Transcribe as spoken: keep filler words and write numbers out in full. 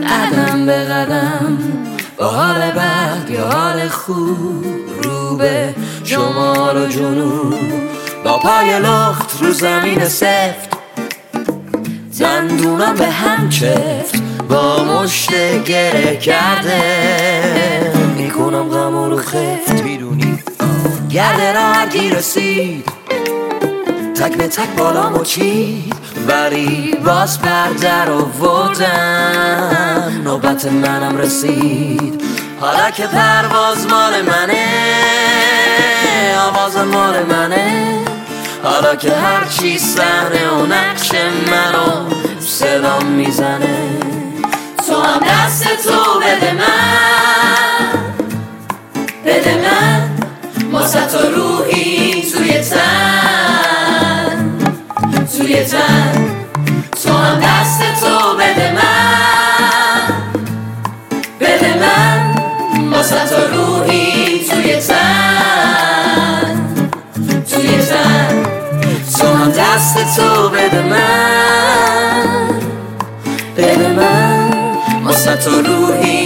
قدم به قدم با حال بد یا حال خوب رو به شمال و جنوب با پای لخت رو زمین سفت دندونم به هم چفت با مشت گره کرده میکنم غم رو خفت میدونی گرده را هرگی رسید تک به تک بالا مچید ولی باز پردر آوردم نوبت منم رسید حالا که پرواز مال منه آواز مال منه حالا که هرچی صحنه و نقش منو صدام میزنه تو هم دست تو بده من بده من واسه تو روحی توی تن توی تن تو هم دست تو بده من بده من واسه تو روحی توی تن توی تن تو هم دست تو بده من بده من واسه تو روحی